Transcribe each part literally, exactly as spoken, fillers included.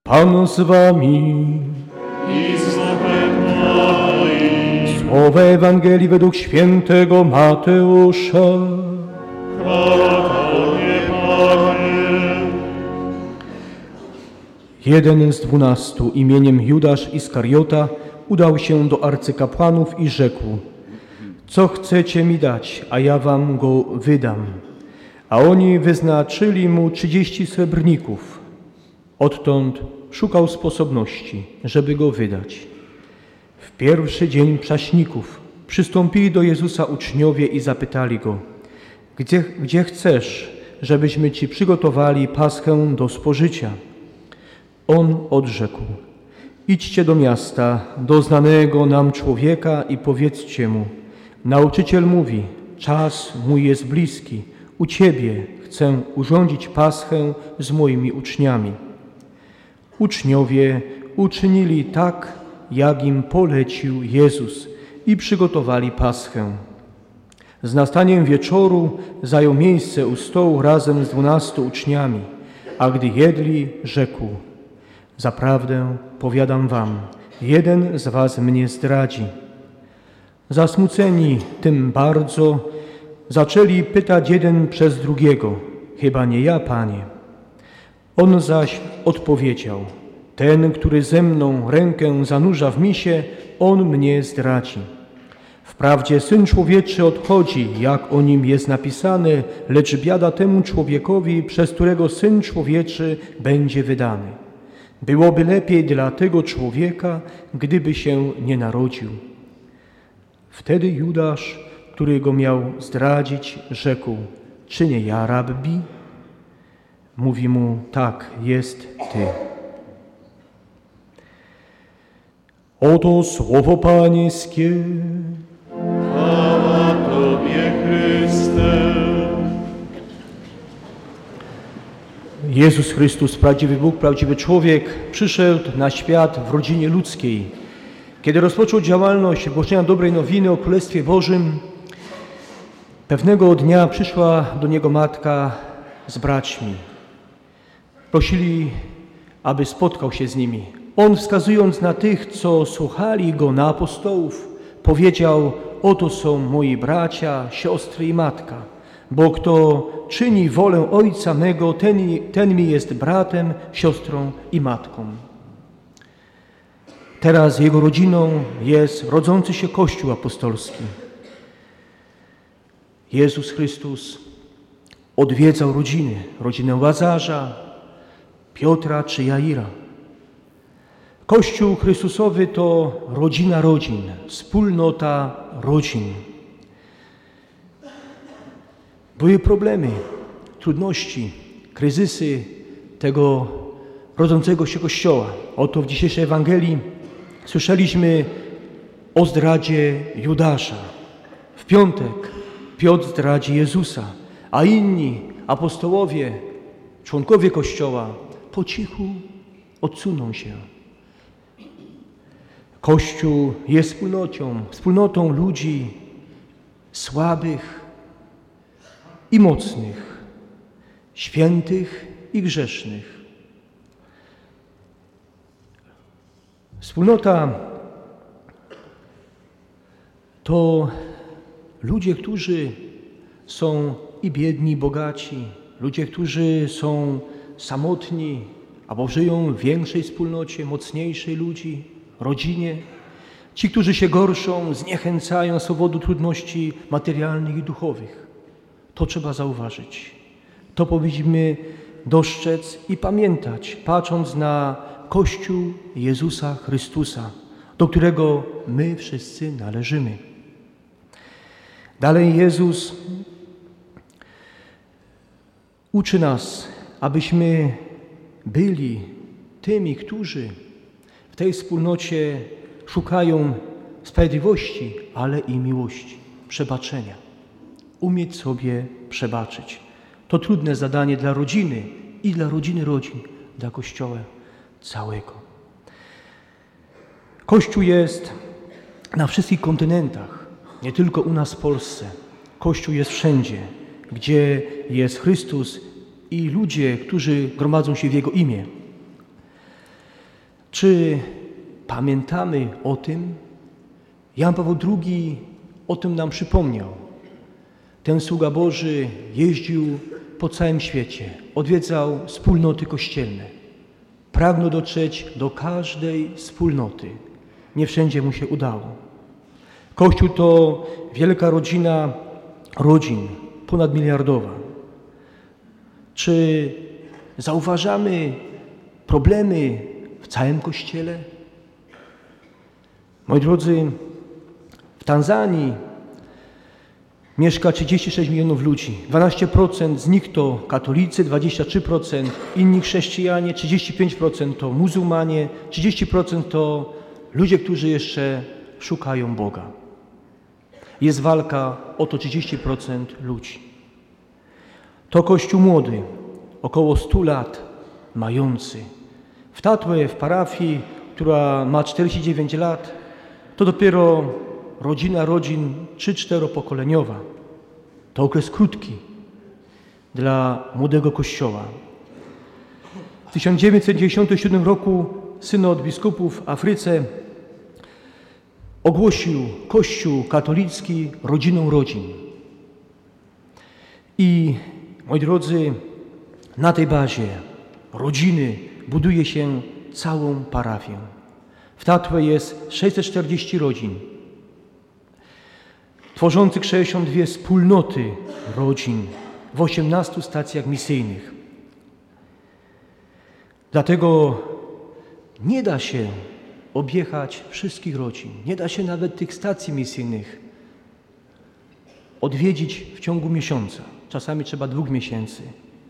Pan z wami. I z duchem Twoim. Słowo Ewangelii według świętego Mateusza. Chwała Tobie, Panie. Jeden z dwunastu imieniem Judasz Iskariota udał się do arcykapłanów i rzekł: co chcecie mi dać, a ja wam go wydam. A oni wyznaczyli mu trzydzieści srebrników. Odtąd szukał sposobności, żeby go wydać. W pierwszy dzień Przaśników przystąpili do Jezusa uczniowie i zapytali go: Gdzie, gdzie chcesz, żebyśmy ci przygotowali paschę do spożycia? On odrzekł: idźcie do miasta, do znanego nam człowieka i powiedzcie mu: nauczyciel mówi, czas mój jest bliski, u Ciebie chcę urządzić paschę z moimi uczniami. Uczniowie uczynili tak, jak im polecił Jezus i przygotowali paschę. Z nastaniem wieczoru zajął miejsce u stołu razem z dwunastu uczniami, a gdy jedli, rzekł: zaprawdę powiadam wam, jeden z was mnie zdradzi. Zasmuceni tym bardzo, zaczęli pytać jeden przez drugiego: chyba nie ja, Panie? On zaś odpowiedział: ten, który ze mną rękę zanurza w misie, on mnie zdradzi. Wprawdzie Syn Człowieczy odchodzi, jak o nim jest napisane, lecz biada temu człowiekowi, przez którego Syn Człowieczy będzie wydany. Byłoby lepiej dla tego człowieka, gdyby się nie narodził. Wtedy Judasz, który go miał zdradzić, rzekł: czy nie ja, Rabbi? Mówi mu: tak, jest Ty. Oto słowo Pańskie. Chwała Tobie, Chryste. Jezus Chrystus, prawdziwy Bóg, prawdziwy człowiek, przyszedł na świat w rodzinie ludzkiej. Kiedy rozpoczął działalność głoszenia dobrej nowiny o Królestwie Bożym, pewnego dnia przyszła do niego matka z braćmi. Prosili, aby spotkał się z nimi. On, wskazując na tych, co słuchali go, na apostołów, powiedział: oto są moi bracia, siostry i matka. Bo kto czyni wolę Ojca mego, ten, ten mi jest bratem, siostrą i matką. Teraz jego rodziną jest rodzący się Kościół apostolski. Jezus Chrystus odwiedzał rodziny, rodzinę Łazarza, Piotra czy Jaira. Kościół Chrystusowy to rodzina rodzin, wspólnota rodzin. Były problemy, trudności, kryzysy tego rodzącego się Kościoła. Oto w dzisiejszej Ewangelii słyszeliśmy o zdradzie Judasza. W piątek Piotr zdradzi Jezusa, a inni apostołowie, członkowie Kościoła po cichu odsuną się. Kościół jest wspólnotą, wspólnotą ludzi słabych i mocnych, świętych i grzesznych. Wspólnota to ludzie, którzy są i biedni, i bogaci, ludzie, którzy są samotni, albo żyją w większej wspólnocie, mocniejszej ludzi, rodzinie. Ci, którzy się gorszą, zniechęcają z powodu trudności materialnych i duchowych. To trzeba zauważyć. To powinniśmy dostrzec i pamiętać, patrząc na Kościół Jezusa Chrystusa, do którego my wszyscy należymy. Dalej Jezus uczy nas, abyśmy byli tymi, którzy w tej wspólnocie szukają sprawiedliwości, ale i miłości, przebaczenia. Umieć sobie przebaczyć. To trudne zadanie dla rodziny i dla rodziny rodzin, dla Kościoła całego. Kościół jest na wszystkich kontynentach, nie tylko u nas w Polsce. Kościół jest wszędzie, gdzie jest Chrystus i ludzie, którzy gromadzą się w Jego imię. Czy pamiętamy o tym? Jan Paweł drugi o tym nam przypomniał. Ten sługa Boży jeździł po całym świecie, odwiedzał wspólnoty kościelne. Pragnął dotrzeć do każdej wspólnoty. Nie wszędzie mu się udało. Kościół to wielka rodzina rodzin, ponadmiliardowa. Czy zauważamy problemy w całym Kościele? Moi drodzy, w Tanzanii mieszka trzydzieści sześć milionów ludzi. dwanaście procent z nich to katolicy, dwadzieścia trzy procent inni chrześcijanie, trzydzieści pięć procent to muzułmanie, trzydzieści procent to ludzie, którzy jeszcze szukają Boga. Jest walka o to trzydzieści procent ludzi. To Kościół młody, około stu lat mający. W Tatłe, w parafii, która ma czterdzieści dziewięć lat, to dopiero rodzina rodzin trzy-czteropokoleniowa. To okres krótki dla młodego Kościoła. W tysiąc dziewięćset dziewięćdziesiątym siódmym roku synod biskupów w Afryce ogłosił Kościół katolicki rodziną rodzin. I, moi drodzy, na tej bazie rodziny buduje się całą parafię. W Tatłe jest sześćset czterdzieści rodzin, tworzących sześćdziesiąt dwie wspólnoty rodzin w osiemnastu stacjach misyjnych. Dlatego nie da się objechać wszystkich rodzin. Nie da się nawet tych stacji misyjnych odwiedzić w ciągu miesiąca. Czasami trzeba dwóch miesięcy.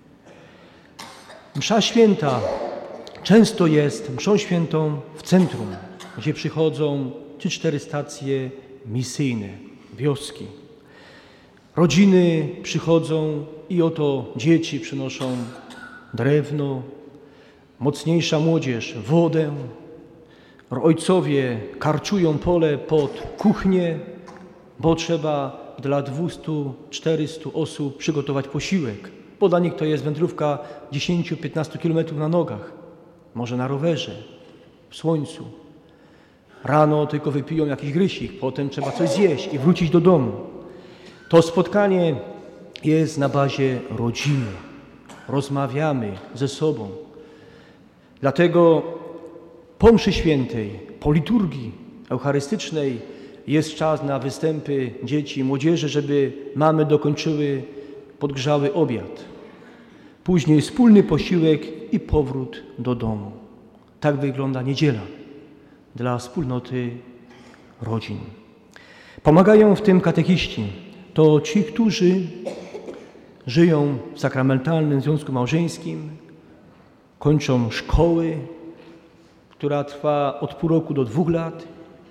Msza święta często jest mszą świętą w centrum, gdzie przychodzą trzy, cztery stacje misyjne, wioski. Rodziny przychodzą i oto dzieci przynoszą drewno, mocniejsza młodzież wodę, ojcowie karczują pole pod kuchnię, bo trzeba dla dwustu czterystu osób przygotować posiłek, bo dla nich to jest wędrówka dziesięć do piętnastu kilometrów na nogach, może na rowerze, w słońcu. Rano tylko wypiją jakiś grysik, potem trzeba coś zjeść i wrócić do domu. To spotkanie jest na bazie rodziny. Rozmawiamy ze sobą. Dlatego po mszy świętej, po liturgii eucharystycznej jest czas na występy dzieci i młodzieży, żeby mamy dokończyły podgrzały obiad. Później wspólny posiłek i powrót do domu. Tak wygląda niedziela dla wspólnoty rodzin. Pomagają w tym katechiści. To ci, którzy żyją w sakramentalnym związku małżeńskim, kończą szkoły, która trwa od pół roku do dwóch lat.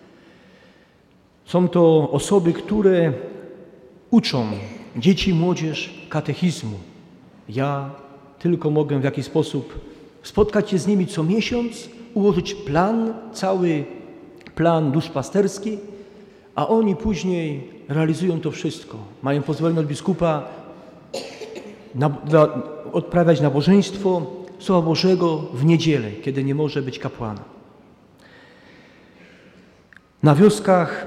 Są to osoby, które uczą dzieci i młodzież katechizmu. Ja tylko mogę w jakiś sposób spotkać się z nimi co miesiąc, ułożyć plan, cały plan duszpasterski, a oni później realizują to wszystko. Mają pozwolenie od biskupa na, dla, odprawiać nabożeństwo Słowa Bożego w niedzielę, kiedy nie może być kapłana. Na wioskach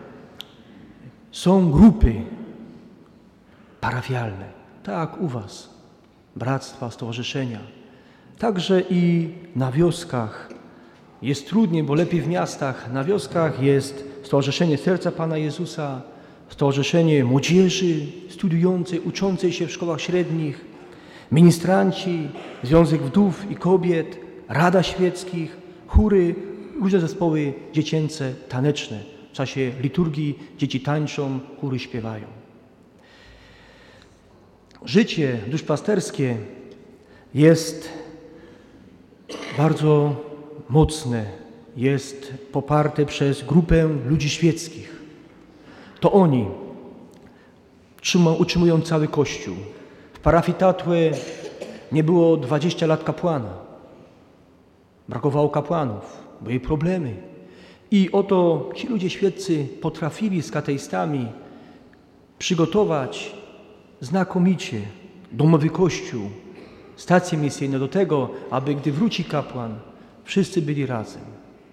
są grupy parafialne, tak u was, bractwa, stowarzyszenia. Także i na wioskach jest trudniej, bo lepiej w miastach. Na wioskach jest Stowarzyszenie Serca Pana Jezusa, Stowarzyszenie Młodzieży studiującej, uczącej się w szkołach średnich, ministranci, Związek Wdów i Kobiet, Rada Świeckich, chóry, różne zespoły dziecięce, taneczne. W czasie liturgii dzieci tańczą, chóry śpiewają. Życie duszpasterskie jest bardzo mocne, jest poparte przez grupę ludzi świeckich. To oni utrzymują cały Kościół. W parafii Tatłe nie było dwadzieścia lat kapłana. Brakowało kapłanów, były problemy. I oto ci ludzie świeccy potrafili z kateistami przygotować znakomicie domowy kościół, stacje misyjne do tego, aby gdy wróci kapłan, Wszyscy byli razem.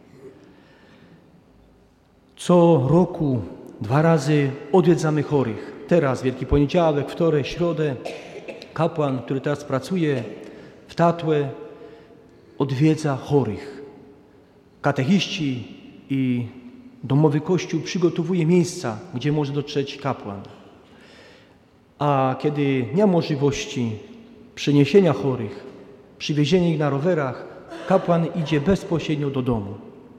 Co roku dwa razy odwiedzamy chorych. Teraz Wielki Poniedziałek, wtorek, środę. Kapłan, który teraz pracuje w Tatłe, odwiedza chorych. Katechiści i domowy kościół przygotowuje miejsca, gdzie może dotrzeć kapłan. A kiedy nie ma możliwości przyniesienia chorych, przywiezienia ich na rowerach, kapłan idzie bezpośrednio do domu.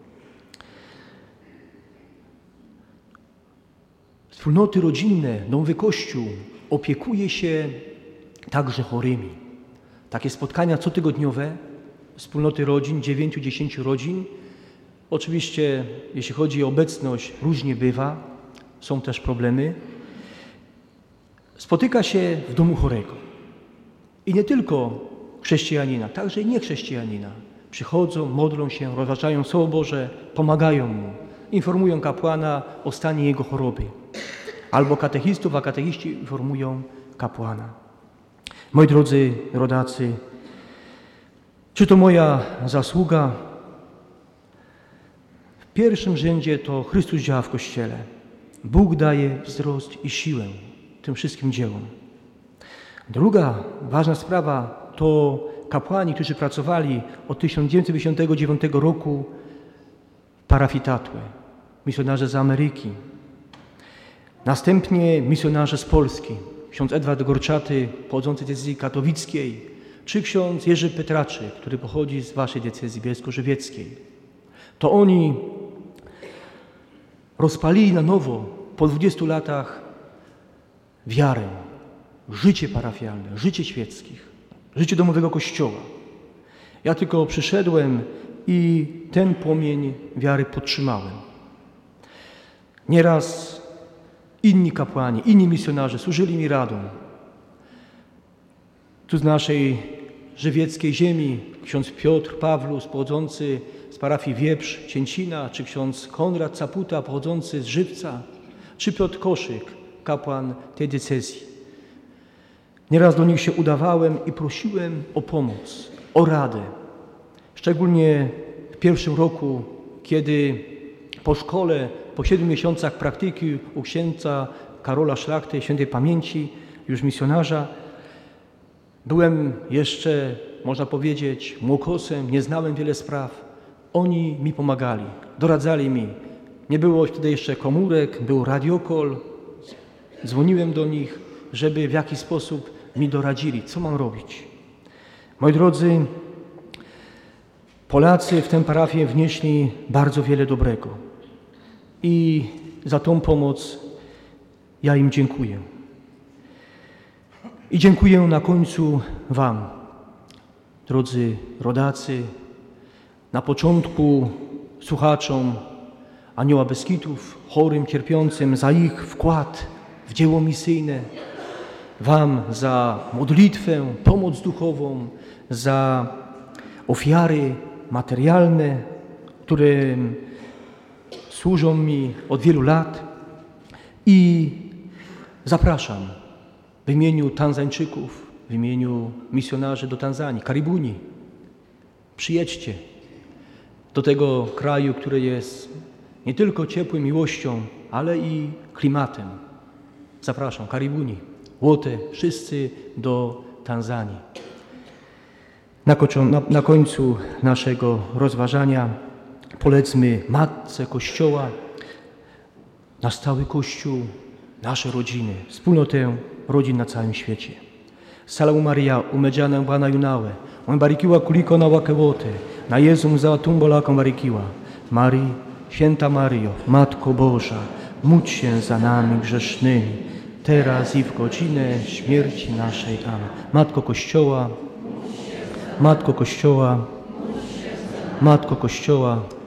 Wspólnoty rodzinne, domowy kościół opiekuje się także chorymi. Takie spotkania cotygodniowe, wspólnoty rodzin, dziewięciu, dziesięciu rodzin. Oczywiście, jeśli chodzi o obecność, różnie bywa, są też problemy. Spotyka się w domu chorego. I nie tylko chrześcijanina, także i niechrześcijanina. Przychodzą, modlą się, rozważają Słowo Boże, pomagają mu, informują kapłana o stanie jego choroby. Albo katechistów, a katechiści informują kapłana. Moi drodzy rodacy, czy to moja zasługa? W pierwszym rzędzie to Chrystus działa w Kościele. Bóg daje wzrost i siłę tym wszystkim dziełom. Druga ważna sprawa to kapłani, którzy pracowali od tysiąc dziewięćset pięćdziesiątego dziewiątego roku w parafii Tatłe, misjonarze z Ameryki. Następnie misjonarze z Polski, ksiądz Edward Gorczaty, pochodzący z diecezji katowickiej, czy ksiądz Jerzy Petraczyk, który pochodzi z waszej diecezji bielsko-żywieckiej. To oni rozpalili na nowo po dwudziestu latach wiarę, życie parafialne, życie świeckich, życie domowego Kościoła. Ja tylko przyszedłem i ten płomień wiary podtrzymałem. Nieraz inni kapłani, inni misjonarze służyli mi radą. Tu z naszej żywieckiej ziemi ksiądz Piotr Pawlus, pochodzący z parafii Wieprz, Cięcina, czy ksiądz Konrad Caputa, pochodzący z Żywca, czy Piotr Koszyk, kapłan tej diecezji. Nieraz do nich się udawałem i prosiłem o pomoc, o radę. Szczególnie w pierwszym roku, kiedy po szkole, po siedmiu miesiącach praktyki u księdza Karola Szlachty, świętej pamięci, już misjonarza, byłem jeszcze, można powiedzieć, młokosem, nie znałem wiele spraw. Oni mi pomagali, doradzali mi. Nie było wtedy jeszcze komórek, był radiokol. Dzwoniłem do nich, żeby w jakiś sposób mi doradzili, co mam robić. Moi drodzy, Polacy w tę parafię wnieśli bardzo wiele dobrego. I za tą pomoc ja im dziękuję. I dziękuję na końcu wam, drodzy rodacy, na początku słuchaczom Anioła Beskidów, chorym, cierpiącym, za ich wkład w dzieło misyjne, wam za modlitwę, pomoc duchową, za ofiary materialne, które służą mi od wielu lat. I zapraszam w imieniu Tanzańczyków, w imieniu misjonarzy do Tanzanii, Karibuni. Przyjedźcie do tego kraju, który jest nie tylko ciepłą miłością, ale i klimatem. Zapraszam, Karibuni, Łote, wszyscy do Tanzanii. Na, na, na końcu naszego rozważania polecmy Matce Kościoła, nasz stały Kościół, nasze rodziny, wspólnotę rodzin na całym świecie. Salamu Maria, umedzana Bwana Yunawe, umbarikiwa kuliko na wake wote, na Jezum za tumbolaką barikiwa. Marii, święta Maryjo, Matko Boża, módl się za nami grzesznymi, teraz i w godzinę śmierci naszej. Amen. Matko Kościoła, Matko Kościoła, Matko Kościoła,